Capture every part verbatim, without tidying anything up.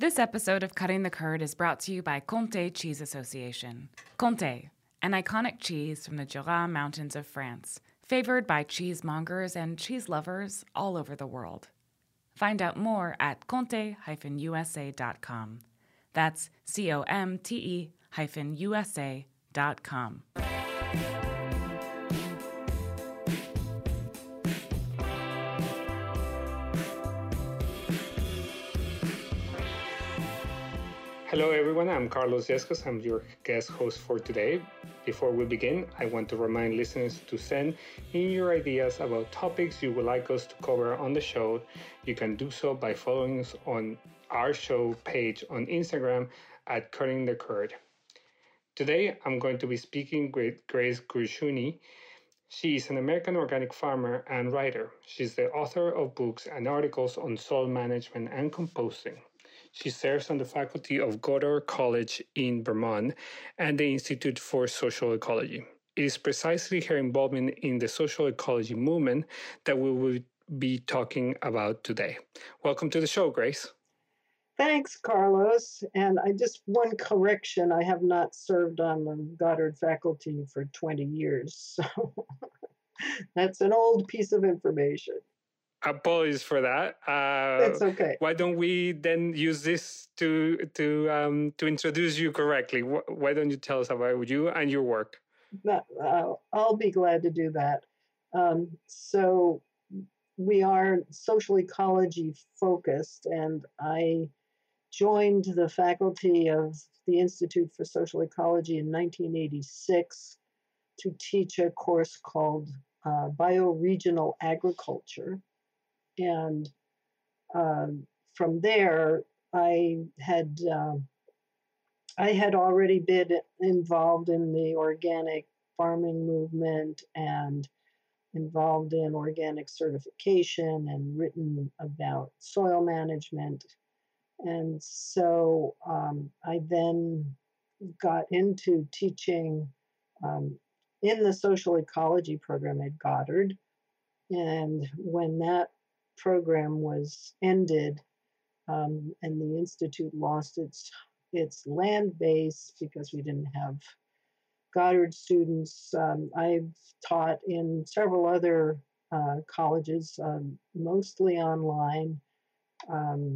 This episode of Cutting the Curd is brought to you by Comté Cheese Association. Comté, an iconic cheese from the Jura Mountains of France, favored by cheesemongers and cheese lovers all over the world. Find out more at comte dash u s a dot com. That's C O M T E hyphen U S A dot com. Hello everyone, I'm Carlos Yescos. I'm your guest host for today. Before we begin, I want to remind listeners to send in your ideas about topics you would like us to cover on the show. You can do so by following us on our show page on Instagram at Cutting the Curd. Today, I'm going to be speaking with Grace Guerciuni. She is an American organic farmer and writer. She's the author of books and articles on soil management and composting. She serves on the faculty of Goddard College in Vermont and the Institute for Social Ecology. It is precisely her involvement in the social ecology movement that we will be talking about today. Welcome to the show, Grace. Thanks, Carlos. And I just one correction, I have not served on the Goddard faculty for twenty years. So that's an old piece of information. Apologies for that. Uh, it's okay. Why don't we then use this to to um, to introduce you correctly? Why don't you tell us about you and your work? That, uh, I'll be glad to do that. Um, so we are social ecology focused, and I joined the faculty of the Institute for Social Ecology in nineteen eighty-six to teach a course called uh, Bioregional Agriculture. And uh, from there, I had uh, I had already been involved in the organic farming movement and involved in organic certification and written about soil management. And so um, I then got into teaching um, in the social ecology program at Goddard. And when that program was ended um, and the Institute lost its its land base because we didn't have Goddard students, um, I've taught in several other uh, colleges, um, mostly online, um,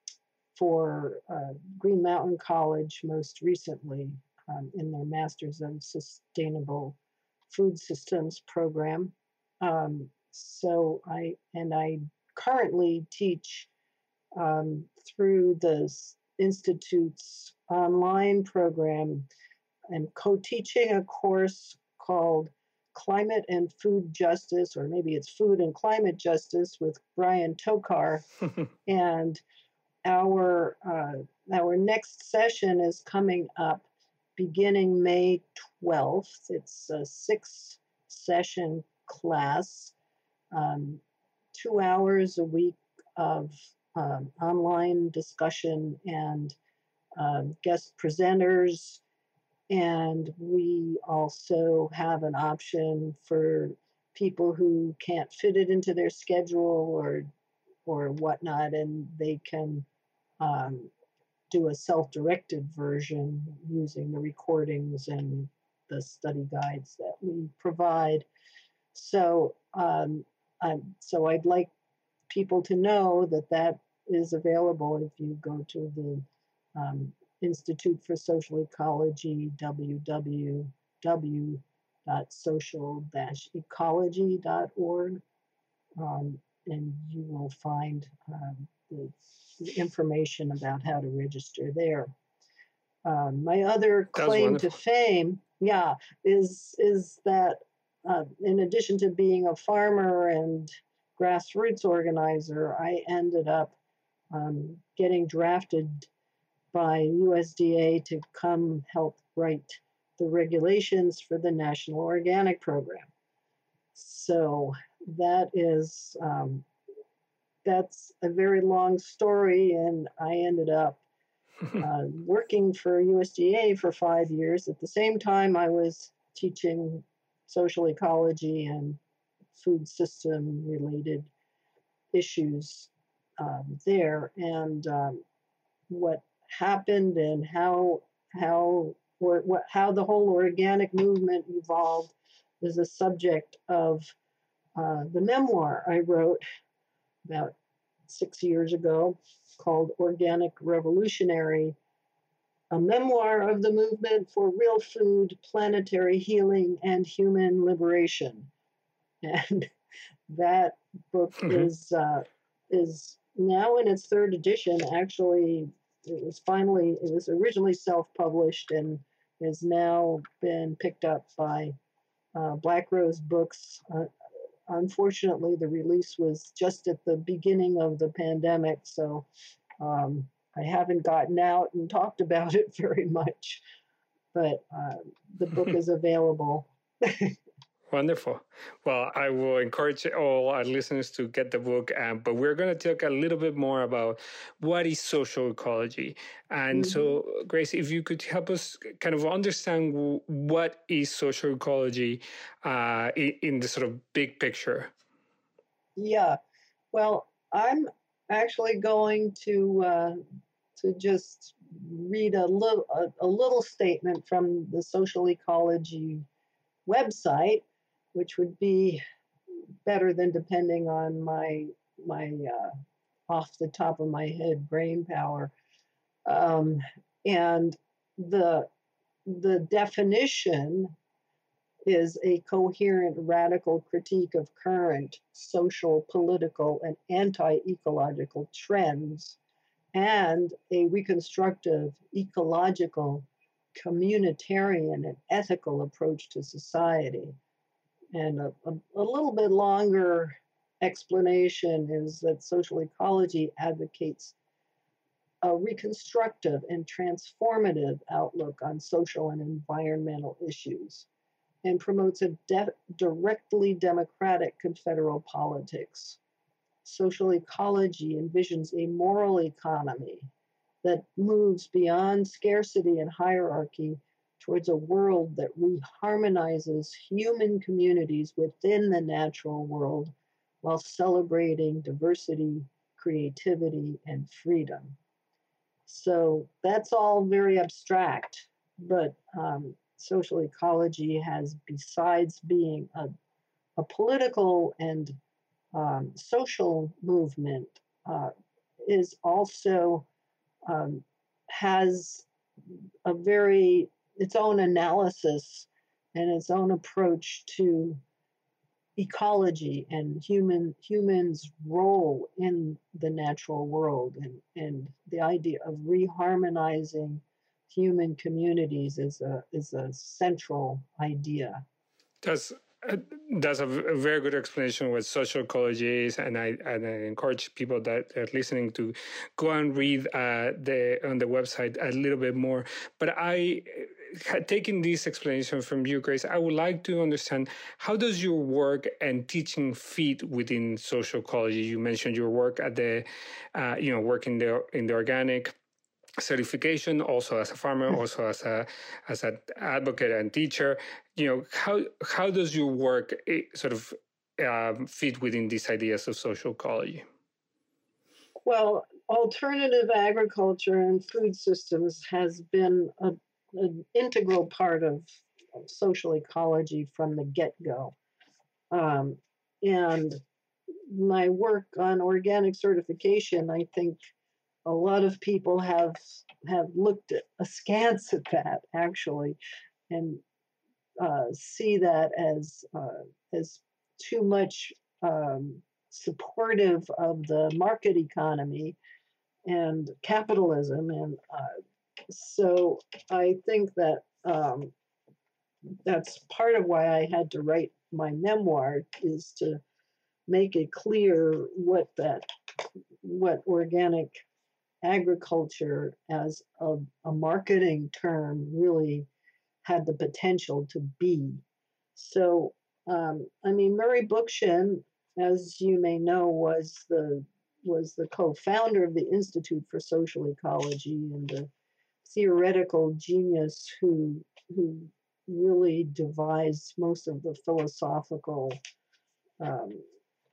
for uh, Green Mountain College most recently um, in their Masters of Sustainable Food Systems program. Um, so I, and I currently teach um, through the Institute's online program and co-teaching a course called Climate and Food Justice, or maybe it's Food and Climate Justice with Brian Tokar. And our uh, our next session is coming up beginning May twelfth. It's a six session class, um, two hours a week of um, online discussion and um, guest presenters. And we also have an option for people who can't fit it into their schedule or or whatnot, and they can um, do a self-directed version using the recordings and the study guides that we provide. So, um, I'm, so I'd like people to know that that is available if you go to the um, Institute for Social Ecology, w w w dot social dash ecology dot org, um, and you will find um, the, the information about how to register there. Um, my other claim to fame, yeah, is is that uh, in addition to being a farmer and grassroots organizer, I ended up um, getting drafted by U S D A to come help write the regulations for the National Organic Program. So that is, um, that's a very long story, and I ended up uh, working for U S D A for five years. At the same time, I was teaching social ecology and food system related issues um, there. And um, what happened and how how or what how the whole organic movement evolved is a subject of uh, the memoir I wrote about six years ago called Organic Revolutionary, a memoir of the movement for real food, planetary healing, and human liberation. And that book Mm-hmm. is uh, is now in its third edition. Actually, it was finally it was originally self-published and has now been picked up by uh, Black Rose Books. Uh, unfortunately, the release was just at the beginning of the pandemic, so um, I haven't gotten out and talked about it very much. But uh, the book is available. Wonderful. Well, I will encourage all our listeners to get the book, um, but we're going to talk a little bit more about what is social ecology. And Mm-hmm. so, Grace, if you could help us kind of understand w- what is social ecology uh, in, in the sort of big picture. Yeah. Well, I'm actually going to uh, to just read a little a, a little statement from the social ecology website, which would be better than depending on my my uh, off the top of my head brain power. Um, and the the definition is a coherent radical critique of current social, political, and anti-ecological trends, and a reconstructive, ecological, communitarian, and ethical approach to society. And a, a, a little bit longer explanation is that social ecology advocates a reconstructive and transformative outlook on social and environmental issues and promotes a de- directly democratic confederal politics. Social ecology envisions a moral economy that moves beyond scarcity and hierarchy towards a world that reharmonizes human communities within the natural world while celebrating diversity, creativity, and freedom. So that's all very abstract, but um, social ecology has, besides being a, a political and um, social movement, uh, is also um, has a very its own analysis and its own approach to ecology and human humans' role in the natural world, and, and the idea of reharmonizing human communities is a is a central idea. That's uh, that's a, v- a very good explanation of what social ecology is, and I and I encourage people that are listening to go and read uh, the on the website a little bit more. But I, had taken this explanation from you, Grace, I would like to understand, how does your work and teaching fit within social ecology? You mentioned your work at the, uh, you know, work in the in the organic certification, also as a farmer, also as a as an advocate and teacher. You know, how how does your work eh, sort of um, fit within these ideas of social ecology? Well, alternative agriculture and food systems has been a, an integral part of social ecology from the get-go. Um, and my work on organic certification, I think a lot of people have have looked at, askance at that actually, and uh, see that as uh, as too much um, supportive of the market economy and capitalism, and uh, so I think that um, that's part of why I had to write my memoir, is to make it clear what that what organic agriculture as a, a marketing term really had the potential to be. So, um, I mean, Murray Bookchin, as you may know, was the was the co-founder of the Institute for Social Ecology and the theoretical genius who who really devised most of the philosophical um,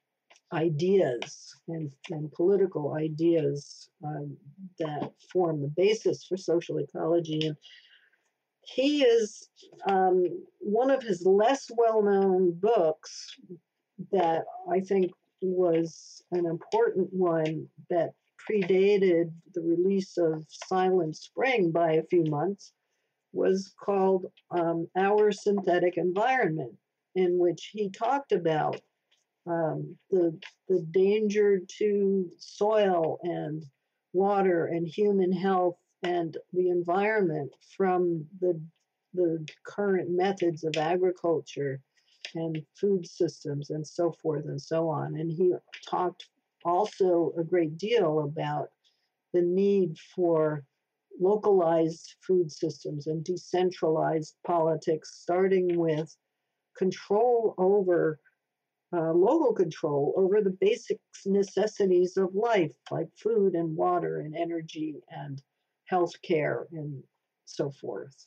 ideas and, and political ideas uh, that form the basis for social ecology. And he is um, one of his less well-known books that I think was an important one that predated the release of Silent Spring by a few months was called um, Our Synthetic Environment, in which he talked about um, the, the danger to soil and water and human health and the environment from the, the current methods of agriculture and food systems and so forth and so on. And he talked also a great deal about the need for localized food systems and decentralized politics, starting with control over uh, local control over the basic necessities of life, like food and water and energy and healthcare and so forth.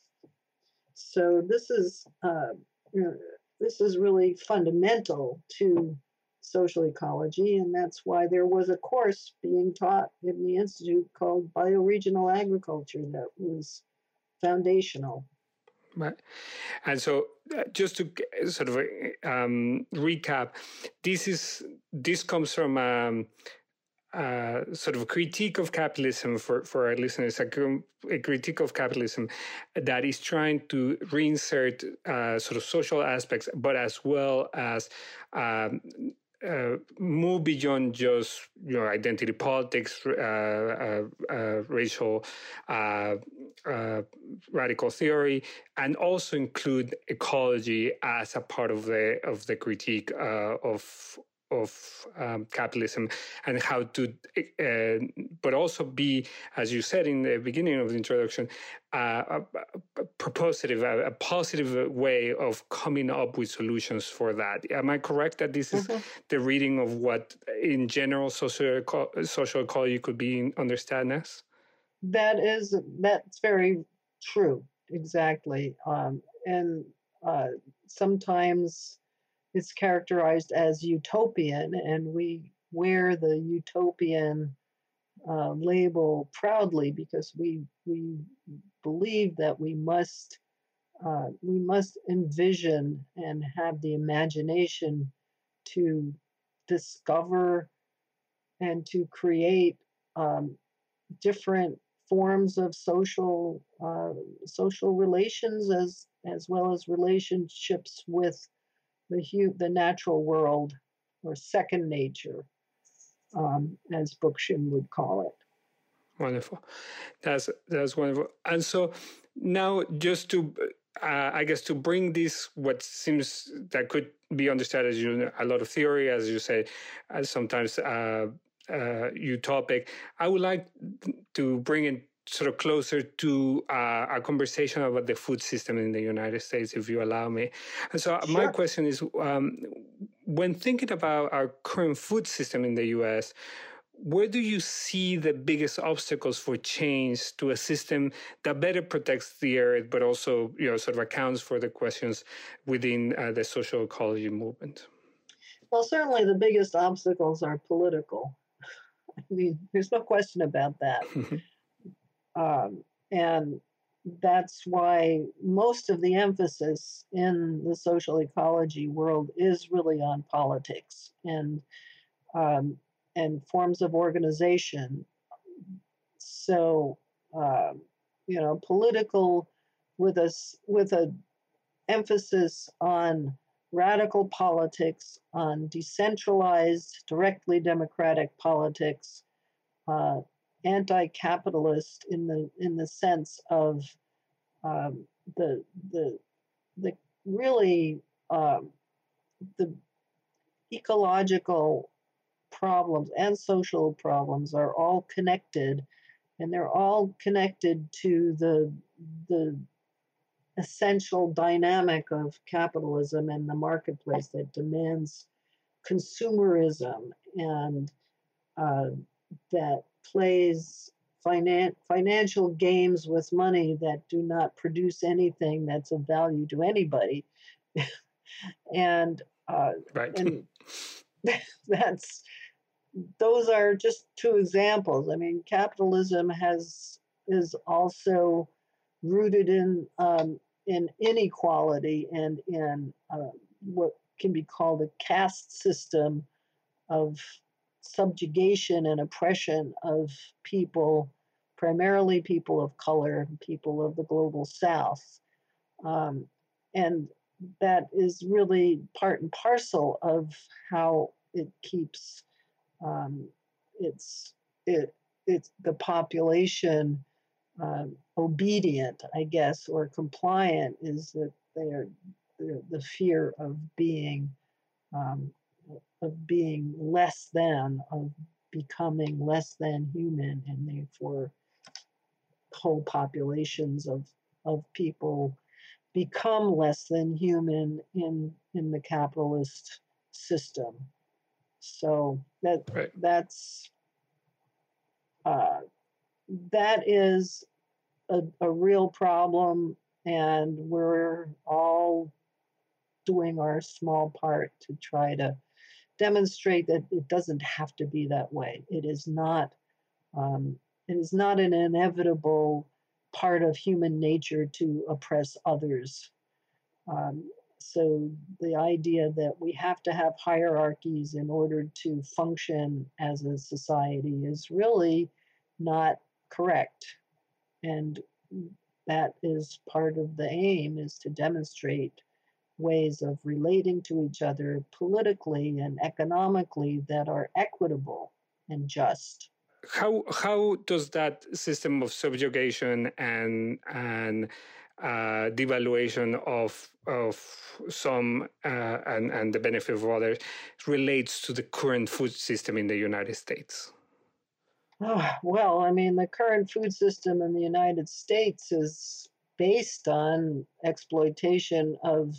So this is uh, this is really fundamental to social ecology, and that's why there was a course being taught in the Institute called Bioregional Agriculture that was foundational. Right. And so uh, just to sort of um, recap, this is this comes from um, uh, sort of a critique of capitalism for, for our listeners, a, a critique of capitalism that is trying to reinsert uh, sort of social aspects, but as well as um, Uh, move beyond just you know identity politics, uh, uh, uh, racial uh, uh, radical theory, and also include ecology as a part of the of the critique uh, of of um, capitalism and how to, uh, but also be, as you said in the beginning of the introduction, uh, a, a propositive, a, a positive way of coming up with solutions for that. Am I correct that this is mm-hmm. the reading of what, in general, social social ecology could be understood as? That is, that's very true. Exactly, um, and uh, sometimes it's characterized as utopian, and we wear the utopian uh, label proudly because we we believe that we must uh, we must envision and have the imagination to discover and to create um, different forms of social uh, social relations as as well as relationships with the hu- the natural world, or second nature, um, as Bookchin would call it. Wonderful. That's that's wonderful. And so now, just to, uh, I guess, to bring this, what seems that could be understood as you know, a lot of theory, as you say, as sometimes uh, uh, utopic, I would like to bring it sort of closer to uh, a conversation about the food system in the United States, if you allow me. And so sure. My question is, um, when thinking about our current food system in the U S, where do you see the biggest obstacles for change to a system that better protects the earth, but also, you know, sort of accounts for the questions within uh, the social ecology movement? Well, certainly the biggest obstacles are political. I mean, there's no question about that. um, and that's why most of the emphasis in the social ecology world is really on politics and um, and forms of organization. So, uh, you know, political with a, with a emphasis on radical politics, on decentralized, directly democratic politics, uh, anti-capitalist in the in the sense of um, the the the really um, the ecological problems and social problems are all connected, and they're all connected to the the essential dynamic of capitalism and the marketplace that demands consumerism and uh, that plays finan- financial games with money that do not produce anything that's of value to anybody. and uh, right. and that's those are just two examples. I mean, capitalism has is also rooted in um, in inequality and in uh, what can be called a caste system of subjugation and oppression of people, primarily people of color, people of the global south. Um, and that is really part and parcel of how it keeps um, it's it it's the population um, obedient, I guess, or compliant is that they're the, the fear of being um, of being less than, of becoming less than human, and therefore whole populations of of people become less than human in in the capitalist system. So that Right. that's uh, that is a, a real problem, and we're all doing our small part to try to demonstrate that it doesn't have to be that way. It is not. Um, it is not an inevitable part of human nature to oppress others. Um, so the idea that we have to have hierarchies in order to function as a society is really not correct. And that is part of the aim, is to demonstrate ways of relating to each other politically and economically that are equitable and just. How how does that system of subjugation and and uh, devaluation of of some uh, and and the benefit of others relates to the current food system in the United States? Oh, well, I mean, the current food system in the United States is based on exploitation of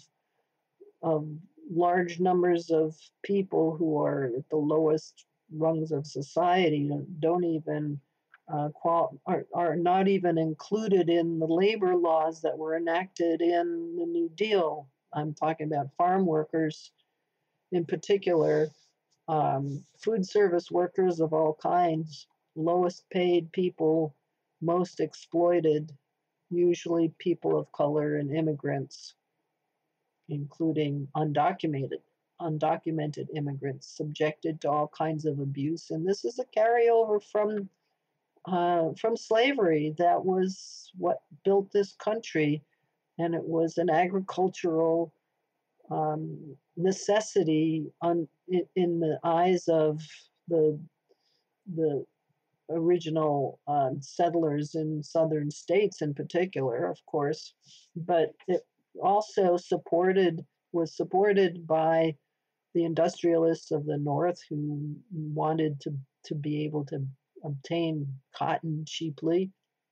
of large numbers of people who are at the lowest rungs of society, don't even uh, qual- are, are not even included in the labor laws that were enacted in the New Deal. I'm talking about farm workers in particular, um, food service workers of all kinds, lowest paid people, most exploited, usually people of color and immigrants, including undocumented undocumented immigrants subjected to all kinds of abuse. And this is a carryover from uh, from slavery. That was what built this country, and it was an agricultural um, necessity on, in, in the eyes of the the original um, settlers in southern states in particular, of course, but it also supported was supported by the industrialists of the North who wanted to, to be able to obtain cotton cheaply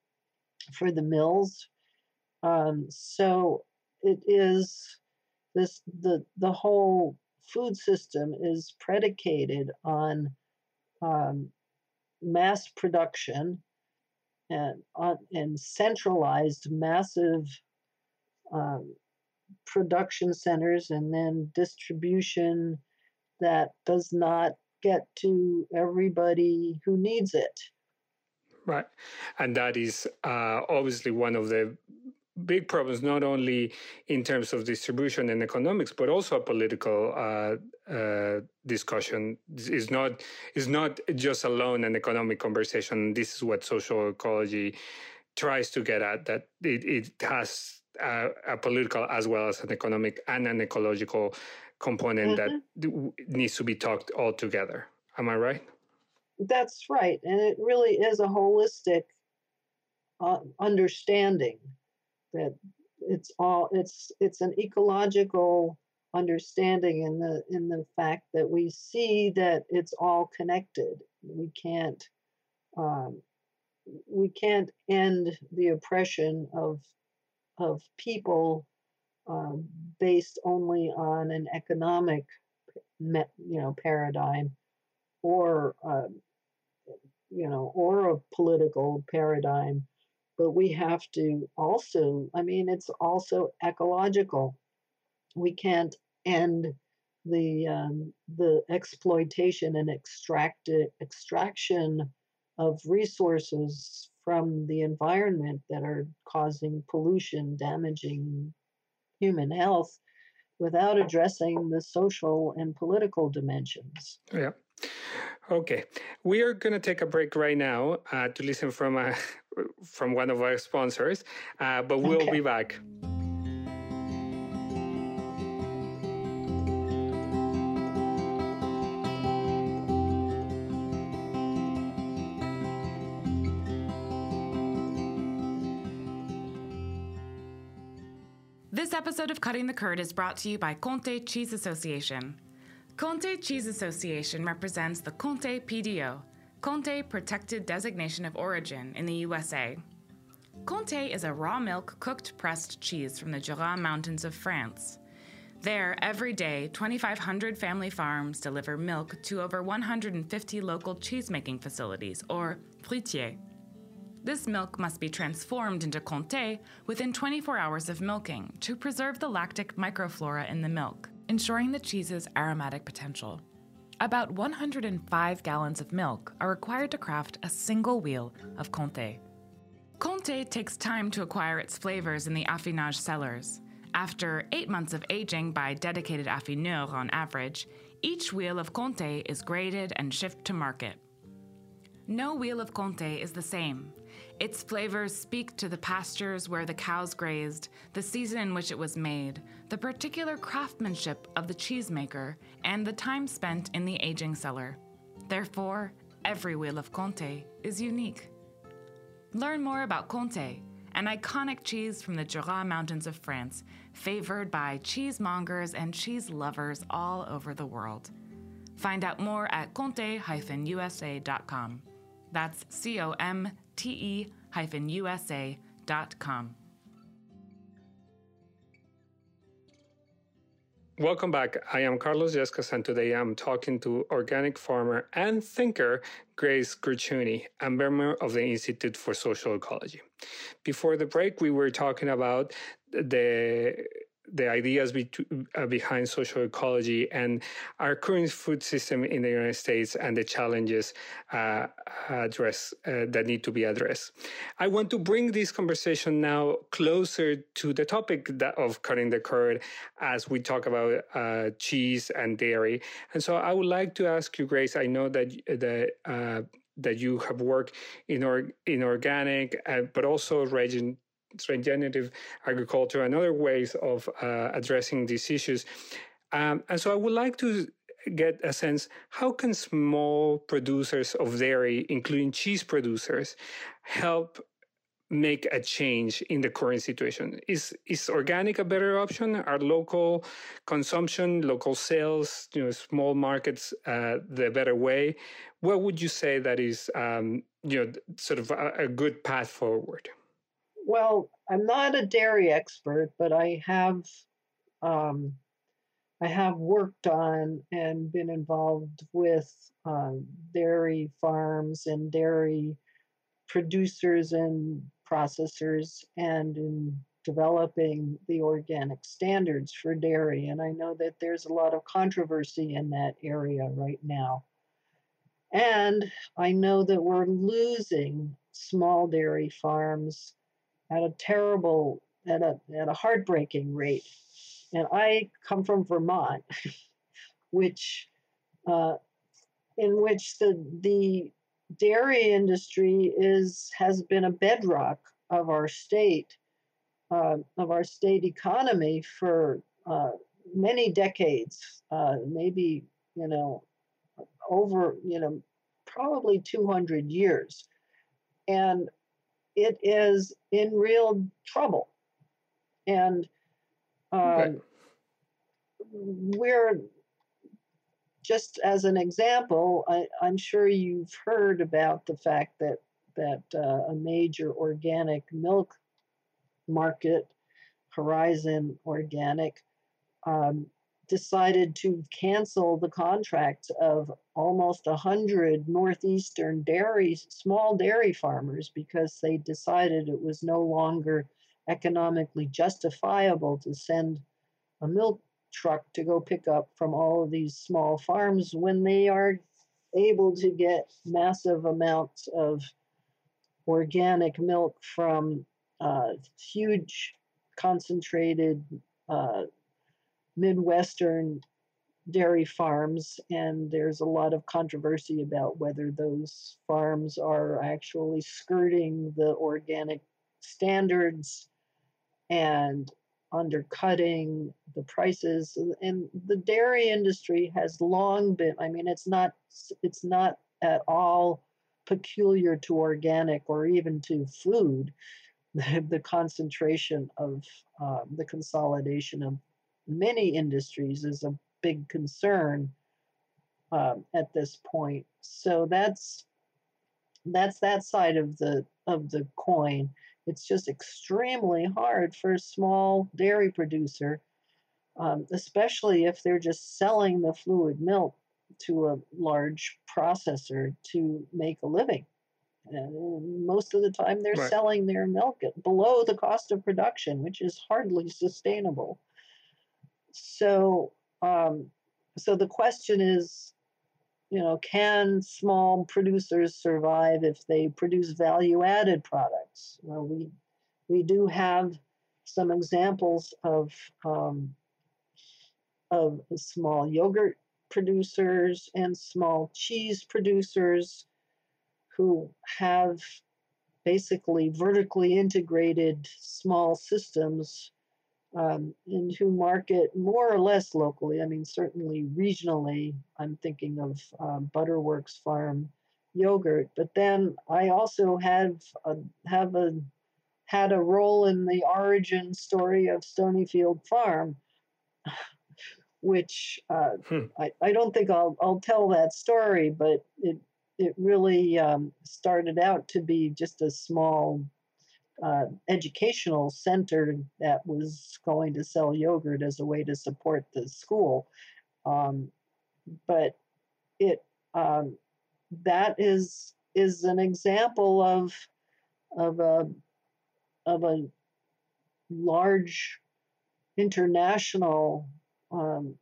for the mills. Um, so it is this the the whole food system is predicated on um, mass production and on and centralized massive um, production centers and then distribution that does not get to everybody who needs it. Right. And that is uh, obviously one of the big problems, not only in terms of distribution and economics, but also a political uh, uh, discussion. Is not is not just alone an economic conversation. This is what social ecology tries to get at, that it, it has a, a political as well as an economic and an ecological component Mm-hmm. that needs to be talked all together. Am I right? That's right. And it really is a holistic uh, understanding that it's all it's it's an ecological understanding in the in the fact that we see that it's all connected. We can't um, we can't end the oppression of of people um, based only on an economic you know paradigm or uh, you know or a political paradigm, but we have to also, I mean, it's also ecological. We can't end the um, the exploitation and extract extraction of resources from the environment that are causing pollution, damaging human health, without addressing the social and political dimensions. Yeah. Okay. We are going to take a break right now uh, to listen from a, from one of our sponsors, uh, but we'll Okay. be back. This episode of Cutting the Curd is brought to you by Comté Cheese Association. Comté Cheese Association represents the Comté P D O, Comté Protected Designation of Origin in the U S A. Comté is a raw milk cooked pressed cheese from the Jura Mountains of France. There, every day, twenty-five hundred family farms deliver milk to over one hundred fifty local cheesemaking facilities, or fruitiers. This milk must be transformed into Comté within twenty-four hours of milking to preserve the lactic microflora in the milk, ensuring the cheese's aromatic potential. About one hundred five gallons of milk are required to craft a single wheel of Comté. Comté takes time to acquire its flavors in the affinage cellars. After eight months of aging by dedicated affineurs on average, each wheel of Comté is graded and shipped to market. No wheel of Comté is the same. Its flavors speak to the pastures where the cows grazed, the season in which it was made, the particular craftsmanship of the cheesemaker, and the time spent in the aging cellar. Therefore, every wheel of Comté is unique. Learn more about Comté, an iconic cheese from the Jura Mountains of France, favored by cheesemongers and cheese lovers all over the world. Find out more at comte dash u s a dot com. That's C O M T E hyphen U S A dot com. Welcome back. I am Carlos Yescas, and today I'm talking to organic farmer and thinker Grace Guercioni, a member of the Institute for Social Ecology. Before the break, we were talking about the the ideas be, uh, behind social ecology and our current food system in the United States and the challenges uh, address, uh, that need to be addressed. I want to bring this conversation now closer to the topic that, of cutting the curd as we talk about uh, cheese and dairy. And so I would like to ask you, Grace, I know that, that uh, that you have worked in, or, in organic, uh, but also region regenerative agriculture and other ways of uh, addressing these issues. Um, and so I would like to get a sense, how can small producers of dairy, including cheese producers, help make a change in the current situation? Is is organic a better option? Are local consumption, local sales, you know, small markets uh, the better way? What would you say that is, um, you know, sort of a, a good path forward? Well, I'm not a dairy expert, but I have um, I have worked on and been involved with uh, dairy farms and dairy producers and processors, and in developing the organic standards for dairy. And I know that there's a lot of controversy in that area right now. And I know that we're losing small dairy farms at a terrible, at a, at a heartbreaking rate. And I come from Vermont, which, uh, in which the, the dairy industry is, has been a bedrock of our state, uh, of our state economy for uh, many decades, uh, maybe, you know, over, you know, probably two hundred years. And it is in real trouble. And um, okay. we're, just as an example, I, I'm sure you've heard about the fact that, that uh, a major organic milk market, Horizon Organic, um, decided to cancel the contracts of almost one hundred northeastern dairy, small dairy farmers, because they decided it was no longer economically justifiable to send a milk truck to go pick up from all of these small farms when they are able to get massive amounts of organic milk from uh, huge concentrated uh, Midwestern dairy farms, and there's a lot of controversy about whether those farms are actually skirting the organic standards and undercutting the prices. And the dairy industry has long been, I mean, it's not it's not at all peculiar to organic or even to food. The, the concentration of um, the consolidation of many industries is a big concern um, at this point. So that's that's that side of the of the coin. It's just extremely hard for a small dairy producer, um, especially if they're just selling the fluid milk to a large processor to make a living. And most of the time, they're Right. selling their milk at below the cost of production, which is hardly sustainable. So, um, so the question is, you know, can small producers survive if they produce value-added products? Well, we we do have some examples of um, of small yogurt producers and small cheese producers who have basically vertically integrated small systems um, and who market more or less locally. I mean, certainly regionally. I'm thinking of um, Butterworks Farm yogurt, but then I also have a, have a had a role in the origin story of Stonyfield Farm, which uh, Hmm. I, I don't think I'll I'll tell that story, but it it really um, started out to be just a small uh, educational center that was going to sell yogurt as a way to support the school. Um, but it um, that is is an example of of a of a large international um,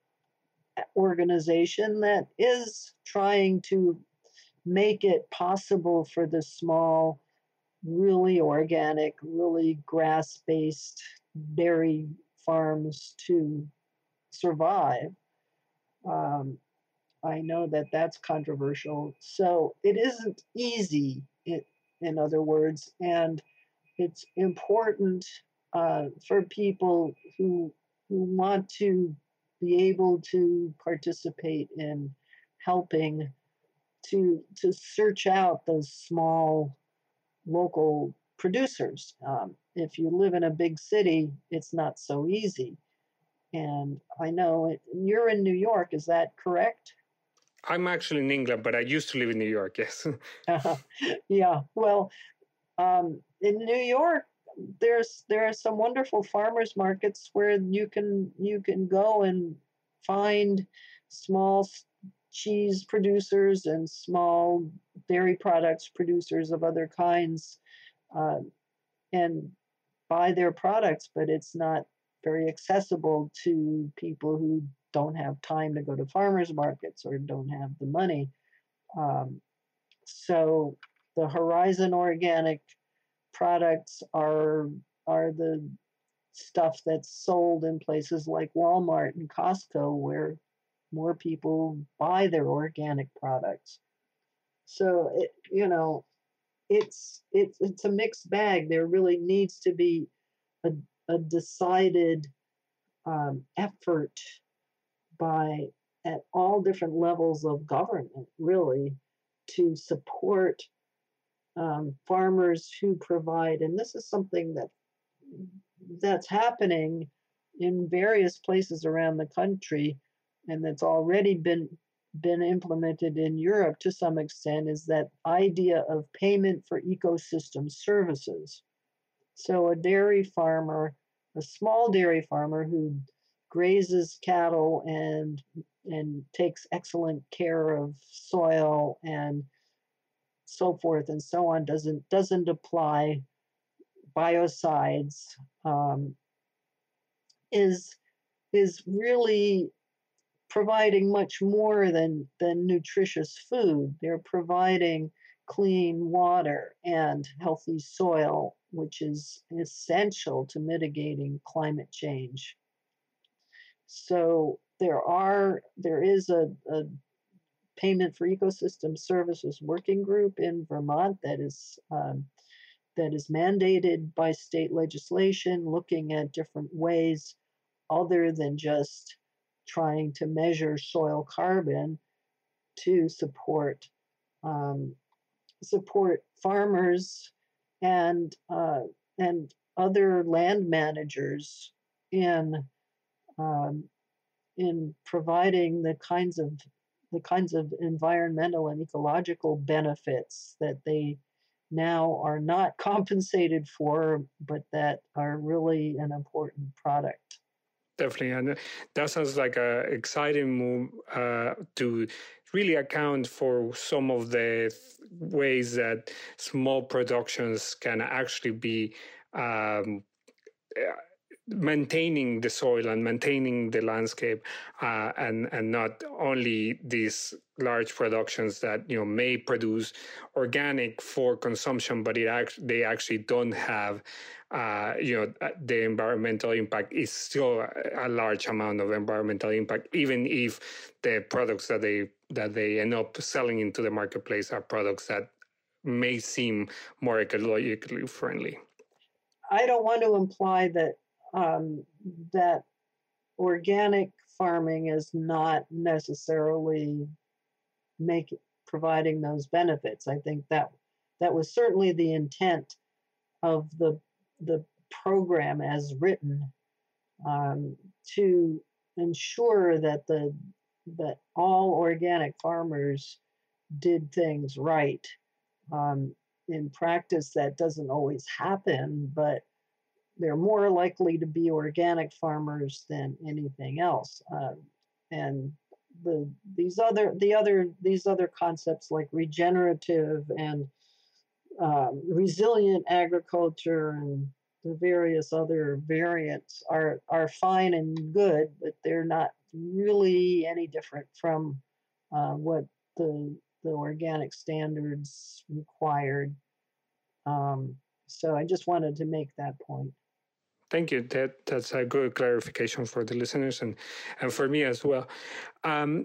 organization that is trying to make it possible for the small, really organic, really grass based dairy farms to survive. Um, I know that that's controversial. So it isn't easy, in, in other words, and it's important uh, for people who who want to be able to participate in helping to to search out those small local producers. Um, if you live in a big city, it's not so easy. And I know it, you're in New York, is that correct? I'm actually in England, but I used to live in New York. Yes. Yeah, well, um, in New York, there's there are some wonderful farmers markets where you can you can go and find small s- cheese producers and small dairy products producers of other kinds, uh, and buy their products, but it's not very accessible to people who don't have time to go to farmers markets or don't have the money. Um, so the Horizon Organic products are are the stuff that's sold in places like Walmart and Costco where more people buy their organic products. So it, you know, it's it's it's a mixed bag. There really needs to be a, a decided um, effort by at all different levels of government, really, to support um, farmers who provide. And this is something that that's happening in various places around the country, and that's already been been implemented in Europe to some extent. Is that idea of payment for ecosystem services? So a dairy farmer, a small dairy farmer who grazes cattle and and takes excellent care of soil and so forth and so on, doesn't doesn't apply biocides, um, is is really providing much more than, than nutritious food. They're providing clean water and healthy soil, which is essential to mitigating climate change. So there are there is a, a payment for ecosystem services working group in Vermont that is um, that is mandated by state legislation, looking at different ways other than just trying to measure soil carbon to support um, support farmers and uh, and other land managers in um, in providing the kinds of the kinds of environmental and ecological benefits that they now are not compensated for, but that are really an important product. Definitely, and that sounds like a exciting move uh, to really account for some of the ways that small productions can actually be um, maintaining the soil and maintaining the landscape, uh, and and not only these large productions that you know may produce organic for consumption, but it act- they actually don't have uh, you know the environmental impact is still a large amount of environmental impact, even if the products that they that they end up selling into the marketplace are products that may seem more ecologically friendly. I don't want to imply that um, that organic farming is not necessarily make providing those benefits. I think that that was certainly the intent of the the program as written, um, to ensure that the that all organic farmers did things right. Um, in practice, that doesn't always happen, but they're more likely to be organic farmers than anything else. Uh, and the these other the other these other concepts like regenerative and um, resilient agriculture and the various other variants are are fine and good, but they're not really any different from uh, what the the organic standards required. Um, so I just wanted to make that point. Thank you. That that's a good clarification for the listeners and and for me as well. Um,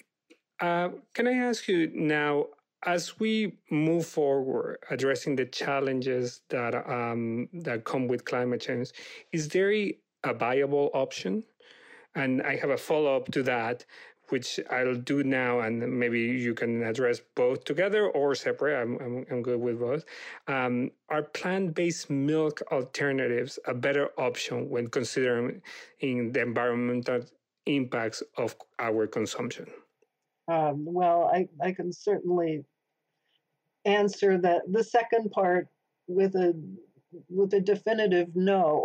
uh, can I ask you now, as we move forward addressing the challenges that um, that come with climate change, is there a viable option? And I have a follow up to that, which I'll do now, and maybe you can address both together or separate. I'm, I'm, I'm good with both. Um, are plant-based milk alternatives a better option when considering the environmental impacts of our consumption? Um, well, I, I can certainly answer that the second part with a with a definitive no.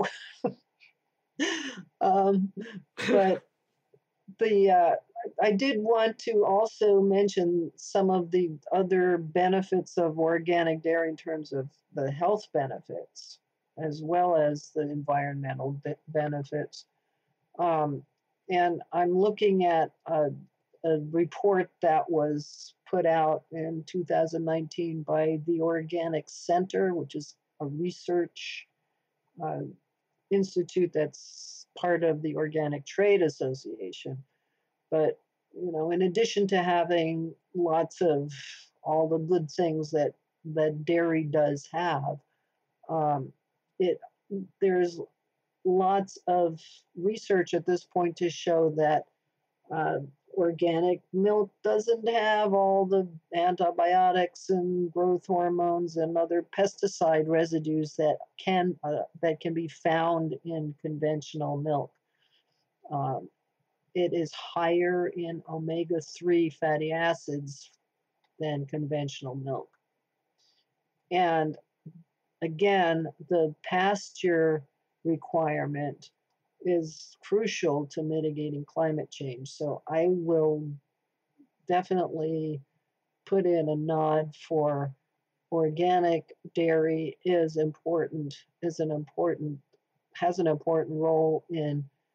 um, but the uh, I did want to also mention some of the other benefits of organic dairy in terms of the health benefits as well as the environmental be- benefits. Um, and I'm looking at a, a report that was put out in two thousand nineteen by the Organic Center, which is a research uh, institute that's part of the Organic Trade Association. But you know, in addition to having lots of all the good things that that dairy does have, um, it there's lots of research at this point to show that uh, organic milk doesn't have all the antibiotics and growth hormones and other pesticide residues that can uh, that can be found in conventional milk. Um, it is higher in omega three fatty acids than conventional milk. And again, the pasture requirement is crucial to mitigating climate change. So I will definitely put in a nod for organic dairy is important, is an important, has an important role in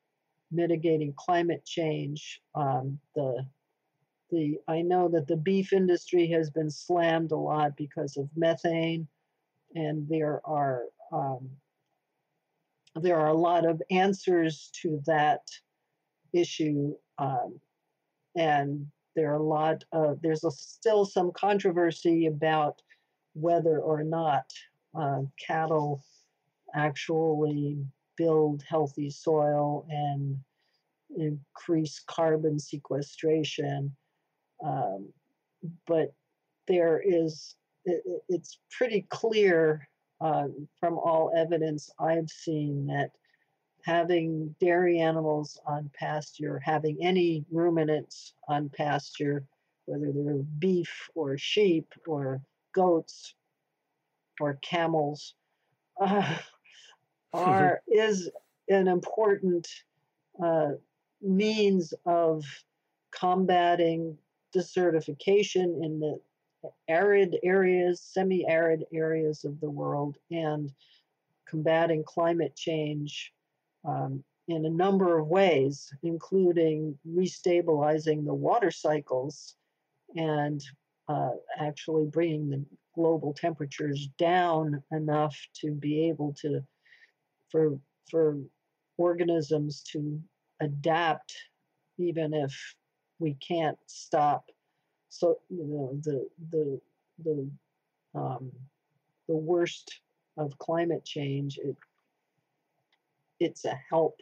mitigating climate change. Um, the the I know that the beef industry has been slammed a lot because of methane, and there are um, there are a lot of answers to that issue, um, and there are a lot of there's a, still some controversy about whether or not uh, cattle actually build healthy soil and increase carbon sequestration. Um, but there is, it, it's pretty clear uh, from all evidence I've seen that having dairy animals on pasture, having any ruminants on pasture, whether they're beef or sheep or goats or camels, uh, are is an important uh, means of combating desertification in the arid areas, semi-arid areas of the world, and combating climate change um, in a number of ways, including restabilizing the water cycles and uh, actually bringing the global temperatures down enough to be able to for for organisms to adapt, even if we can't stop. So you know the the the um, the worst of climate change. It, it's a help.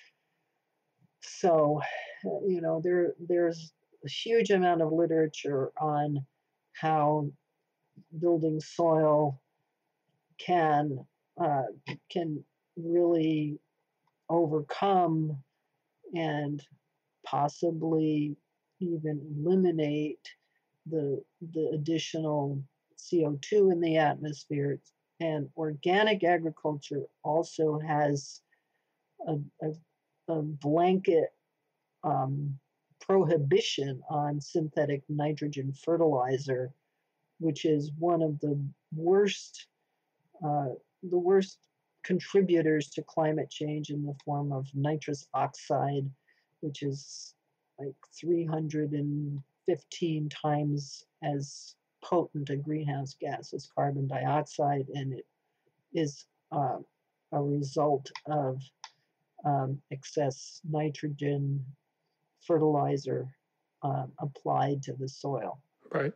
So you know there there's a huge amount of literature on how building soil can uh, can really overcome and possibly even eliminate the the additional C O two in the atmosphere. And organic agriculture also has a, a, a blanket um, prohibition on synthetic nitrogen fertilizer, which is one of the worst uh, the worst contributors to climate change in the form of nitrous oxide, which is like three hundred fifteen times as potent a greenhouse gas as carbon dioxide, and it is uh, a result of um, excess nitrogen fertilizer um, applied to the soil. Right.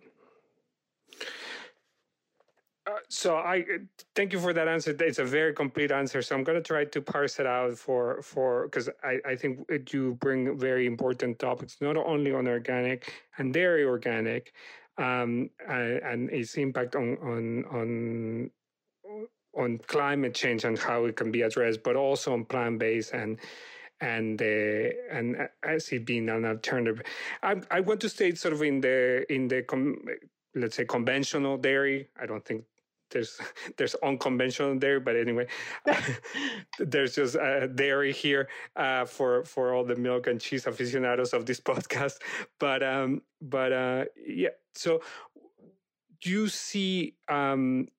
Uh, so I thank you for that answer. It's a very complete answer. So I'm going to try to parse it out for for because I, I think you bring very important topics, not only on organic and dairy organic, um, and, and its impact on on on on climate change and how it can be addressed, but also on plant based and and uh, and as it being an alternative. I I want to stay sort of in the in the com, let's say conventional dairy. I don't think there's there's unconventional dairy, but anyway, there's just uh, dairy here uh, for for all the milk and cheese aficionados of this podcast. But um, but uh, yeah, so you see um,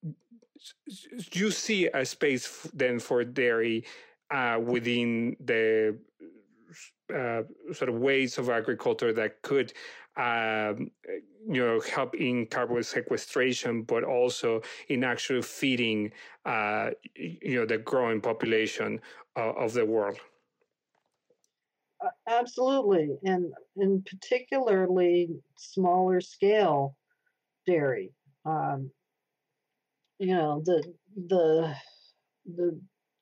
you see a space then for dairy uh, within the uh, sort of ways of agriculture that could um, you know, help in carbon sequestration, but also in actually feeding, uh, you know, the growing population uh, of the world. Uh, absolutely, and and particularly smaller scale dairy. Um, you know, the the the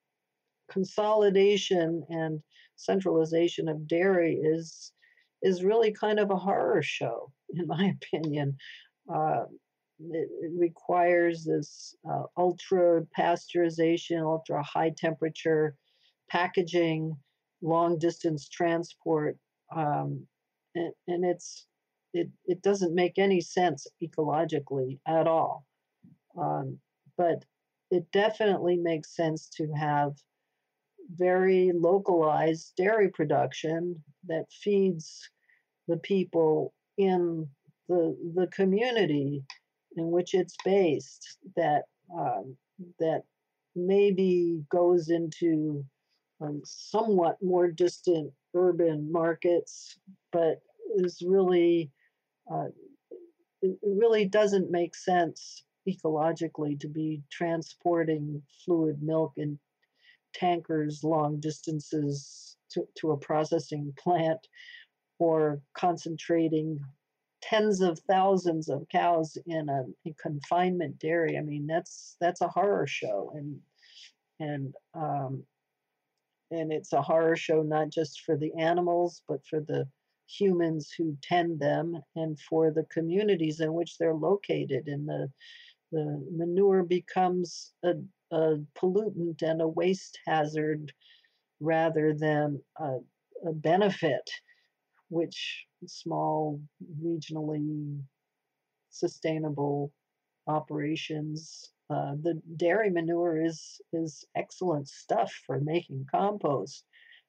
consolidation and centralization of dairy is is really kind of a horror show, in my opinion. Uh, it, it requires this uh, ultra pasteurization, ultra high temperature packaging, long distance transport, um, and, and it's it, it doesn't make any sense ecologically at all. Um, but it definitely makes sense to have very localized dairy production that feeds the people in the the community in which it's based, that um, that maybe goes into um, somewhat more distant urban markets, but is really uh, it really doesn't make sense ecologically to be transporting fluid milk in tankers long distances to, to a processing plant, or concentrating tens of thousands of cows in a, a confinement dairy. I mean, that's that's a horror show, and and um, and it's a horror show not just for the animals, but for the humans who tend them, and for the communities in which they're located. And the the manure becomes a, a pollutant and a waste hazard rather than a, a benefit, which small, regionally sustainable operations. Uh, the dairy manure is is excellent stuff for making compost.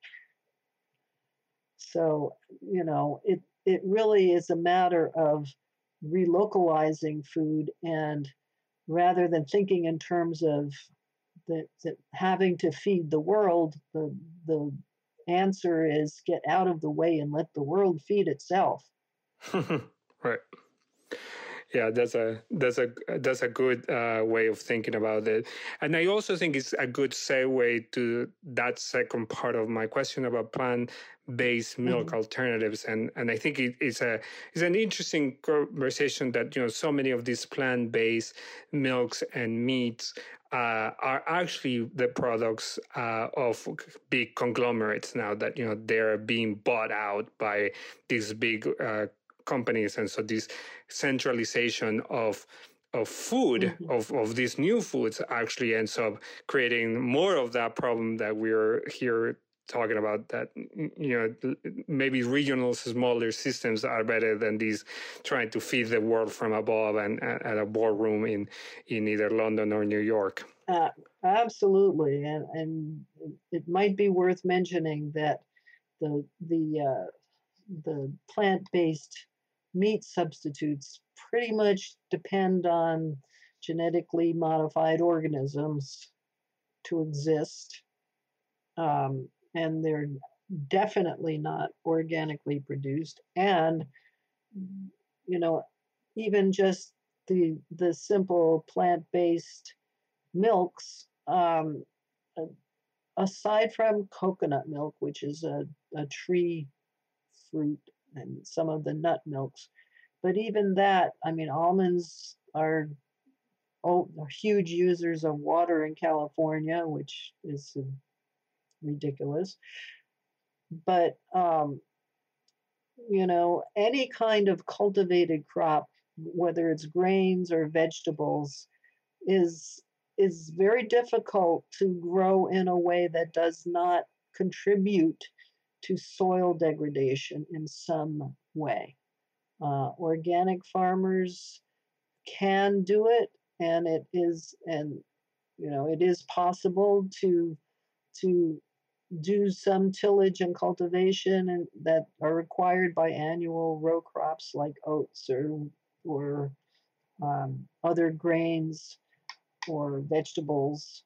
So, you know, it it really is a matter of relocalizing food, and rather than thinking in terms of that, that having to feed the world, the the answer is get out of the way and let the world feed itself. Right. Yeah, that's a that's a that's a good uh, way of thinking about it, and I also think it's a good segue to that second part of my question about plant-based milk mm-hmm. alternatives, and and I think it, it's a it's an interesting conversation that, you know, so many of these plant-based milks and meats uh, are actually the products uh, of big conglomerates now that, you know, they're being bought out by these big uh, companies, and so this centralization of of food mm-hmm. of, of these new foods actually ends up creating more of that problem that we're here talking about, that, you know, maybe regional smaller systems are better than these trying to feed the world from above and at a boardroom in in either London or New York. Uh, absolutely, and and it might be worth mentioning that the the uh, the plant-based meat substitutes pretty much depend on genetically modified organisms to exist. Um, and they're definitely not organically produced. And, you know, even just the the simple plant-based milks, um, aside from coconut milk, which is a, a tree fruit, and some of the nut milks. But even that, I mean, almonds are, oh, are huge users of water in California, which is uh, ridiculous. But, um, you know, any kind of cultivated crop, whether it's grains or vegetables, is is very difficult to grow in a way that does not contribute to soil degradation in some way. Uh, organic farmers can do it, and it is, and you know, it is possible to to do some tillage and cultivation and that are required by annual row crops like oats or or um, other grains or vegetables,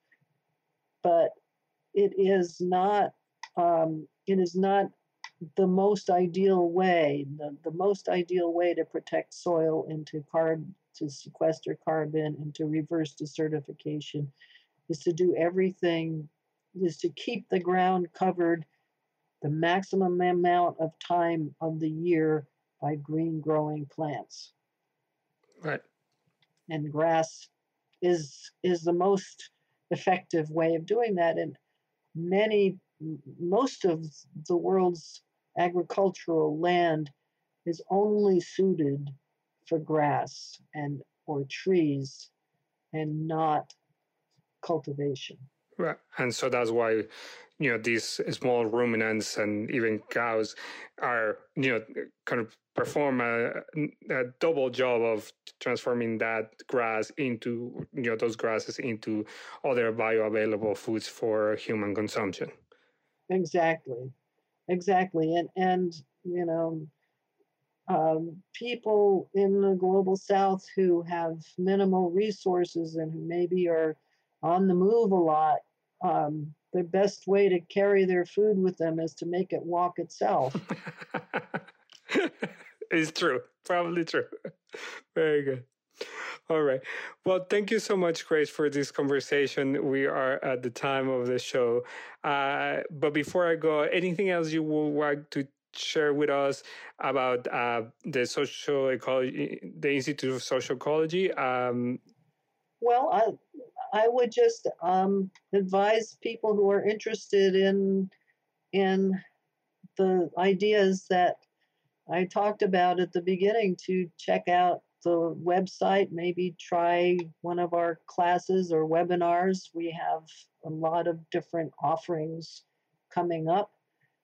but it is not um, it is not the most ideal way. The, the most ideal way to protect soil and to carb to sequester carbon and to reverse desertification is to do everything is to keep the ground covered the maximum amount of time of the year by green growing plants. Right. And grass is is the most effective way of doing that. And many most of the world's agricultural land is only suited for grass and or trees and not cultivation. Right. And so that's why, you know, these small ruminants and even cows are, you know, kind of perform a, a double job of transforming that grass into, you know, those grasses into other bioavailable foods for human consumption. Exactly. Exactly. And, and you know, um, people in the global south who have minimal resources and who maybe are on the move a lot, um, the best way to carry their food with them is to make it walk itself. It's true. Probably true. Very good. All right. Well, thank you so much, Grace, for this conversation. We are at the time of the show. Uh, but before I go, anything else you would like to share with us about uh, the social ecology, the Institute of Social Ecology? Um, well, I I would just um, advise people who are interested in in the ideas that I talked about at the beginning to check out the website, maybe try one of our classes or webinars. We have a lot of different offerings coming up,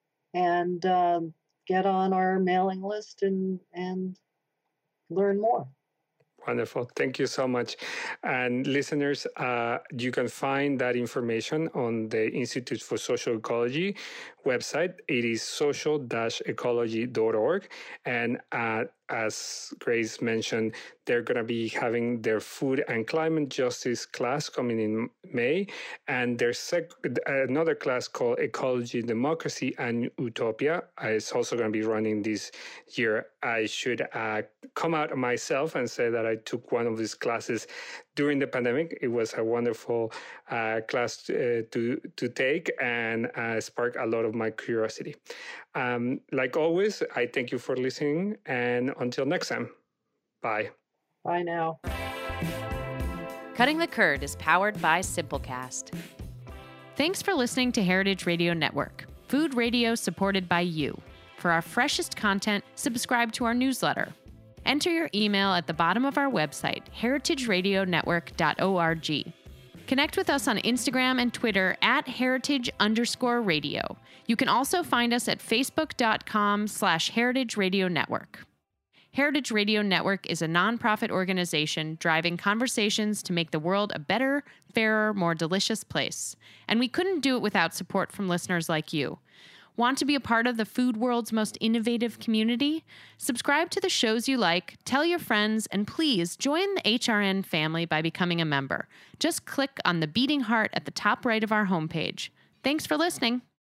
and um, get on our mailing list and, and learn more. Wonderful. Thank you so much. And listeners, uh, you can find that information on the Institute for Social Ecology website. It is social dash ecology dot org. And uh, as Grace mentioned, they're going to be having their food and climate justice class coming in May. And there's sec- another class called Ecology, Democracy, and Utopia. It's also going to be running this year. I should uh, come out myself and say that I took one of these classes during the pandemic. It was a wonderful uh, class uh, to to take and uh, spark a lot of my curiosity. Um, like always, I thank you for listening, and until next time, bye. Bye now. Cutting the Curd is powered by Simplecast. Thanks for listening to Heritage Radio Network, food radio supported by you. For our freshest content, subscribe to our newsletter. Enter your email at the bottom of our website, heritage radio network dot org. Connect with us on Instagram and Twitter at heritage underscore radio. You can also find us at facebook.com slash heritage radio network. Heritage Radio Network is a nonprofit organization driving conversations to make the world a better, fairer, more delicious place. And we couldn't do it without support from listeners like you. Want to be a part of the food world's most innovative community? Subscribe to the shows you like, tell your friends, and please join the H R N family by becoming a member. Just click on the beating heart at the top right of our homepage. Thanks for listening.